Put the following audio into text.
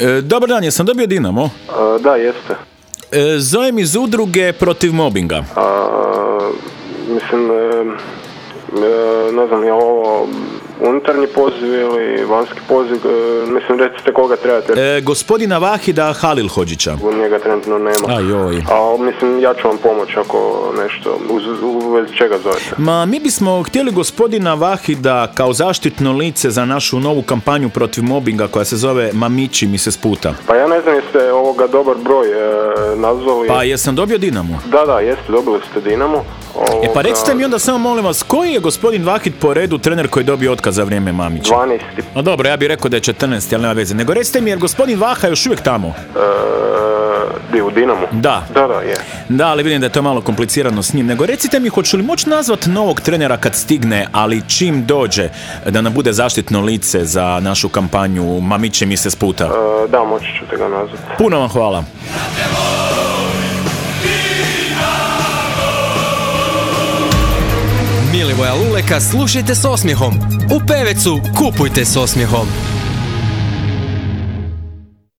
Dobar dan, jesam dobio Dinamo? Da, jeste. Zovem iz udruge protiv mobinga. Mislim, ne znam, je ovo unutarnji poziv ili vanjski poziv, mislim, recite koga trebate. Gospodina Vahida Halilhodžića. Njega trenutno nema. Ajoj. A mislim, ja ću vam pomoći ako nešto, u vezi čega zovete. Ma, mi bismo htjeli gospodina Vahida kao zaštitno lice za našu novu kampanju protiv mobinga koja se zove Mamići mi se sputa. Pa ja ne znam jeste ovoga dobar broj nazvali. Pa jesam dobio Dinamo? Da, jeste, dobili ste Dinamo. Pa recite mi onda samo molim vas, koji je gospodin Vahid po redu trener koji je dobio otkaz za vrijeme Mamića? 12. No dobro, ja bih rekao da je 14, ali nema veze. Nego recite mi, jer gospodin Vaha još uvijek tamo? U Dinamo? Da. Da, je. Da, ali vidim da je to malo komplicirano s njim. Nego recite mi, hoću li moći nazvat novog trenera kad stigne, ali čim dođe da nam bude zaštitno lice za našu kampanju Mamiće mi se sputa? Da, moći ćete ga nazvati. Puno vam hvala. Milivoja Luleka slušajte s osmijehom. U Pevecu kupujte s osmijehom.